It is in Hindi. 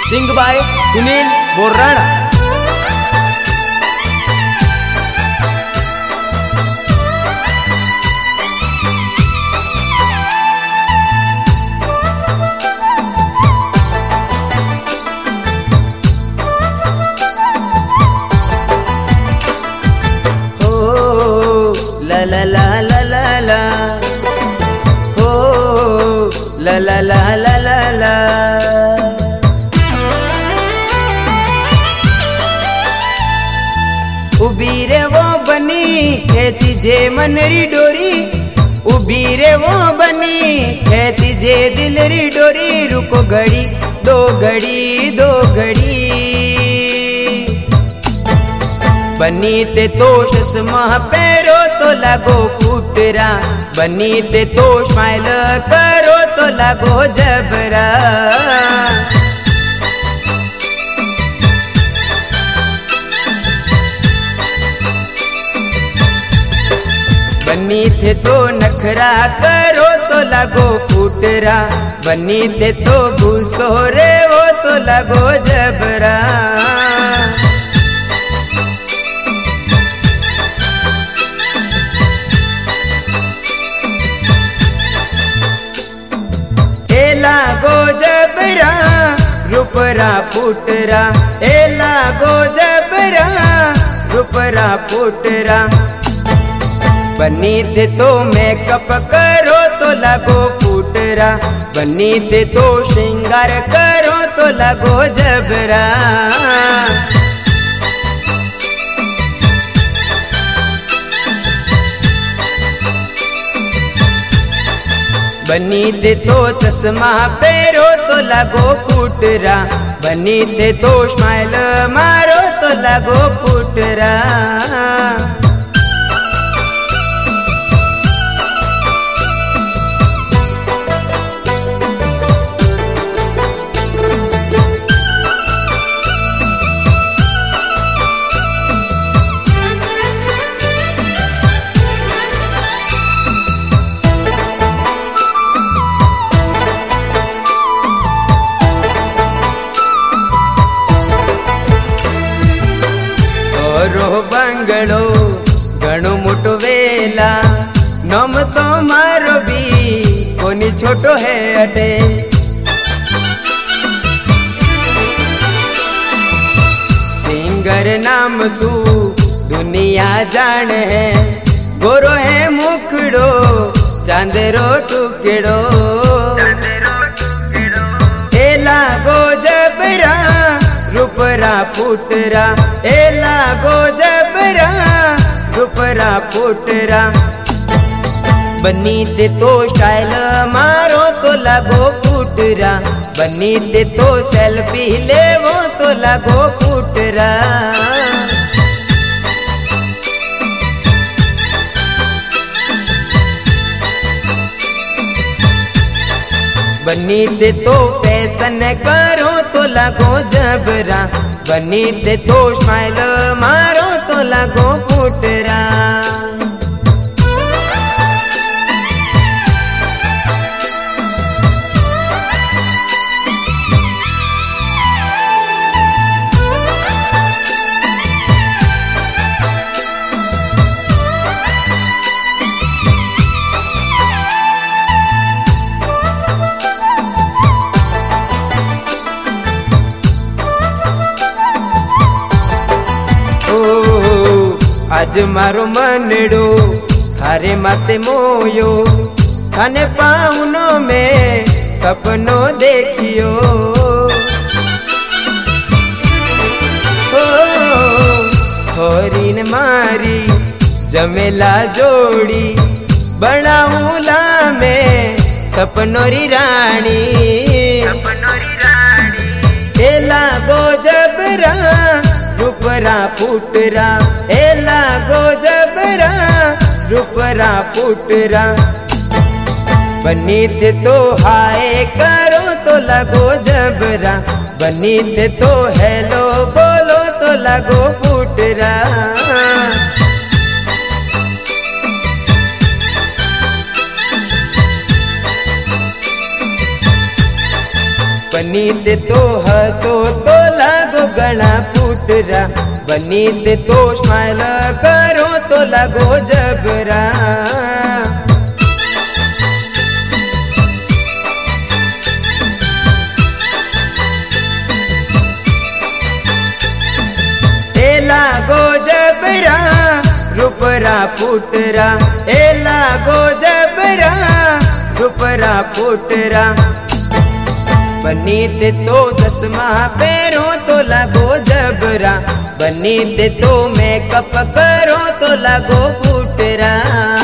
सिंग बाय सुनील बोराणा। ला ला ला ला ला ला हो ला ला ला ला ला ला। उबी रे वो बनी खेची जे मनरी डोरी, उबी रे वो बनी खेची जे दिल री डोरी। रुको घड़ी दो घड़ी दो घड़ी, बनी ते तो चश्मा पैरो तो लागो फुटरा, बनी ते तो स्माइल करो तो लागो जबरा। बनी थे तो नखरा करो तो लागो फुटरा, बनी थे तो घुसो रे वो तो लागो जबरा। लागो जबरा रुपरा फुटरा, ए लागो जबरा रुपरा फुटरा। बनी थे तो मेकअप करो तो लागो फुटरा, बनी थे तो श्रृंगार करो तो लागो जबरा। बनी थे तो चश्मा पैरो तो लागो फुटरा, बनी थे तो स्माइल मारो तो लागो फुटरा। बंगलो घणो मोटो वेला, नम तो मारो भी कोनी छोटो है अटे। सिंगर नाम सु दुनिया जान है, गोरो है मुखड़ो चांदरो टुकड़ो। ए लागो जबरा रुपरा फुटरा, ए लागो जबरा रुपरा फुटरा। बनी ते तो स्टाइल मारो तो लागो फुटरा, बनी ते तो सेल्फी ले वो तो लागो फुटरा। बनी ते तो फैशन करो तो लागो जबरा, बनी ते तो स्माइल मारो तो लागो फुटरा। आज मारो मनडो थारे माते मोयो, थाने पाउनो में सपनो देखियो। थोरीन मारी जमेला जोड़ी, बनाऊला में सपनो री रानी। ए लागो जबरा रुपरा फुटरा, ए लागो जबरा रुपरा फुटरा। बनी थे तो हाय करो तो लागो जबरा, बनी थे तो हेलो बोलो तो लागो फुटरा। बनीते तो हसो तो लागो गणा फूटरा, बनीते तो स्माइल करो तो लागो जबरा। ए लागो जबरा रूपरा फूटरा, ए लागो जबरा रूपरा फूटरा। बनीते तो चश्मा पहरो तो लागो जबरा, बनीते तो मेकअप करो तो लागो फूटरा।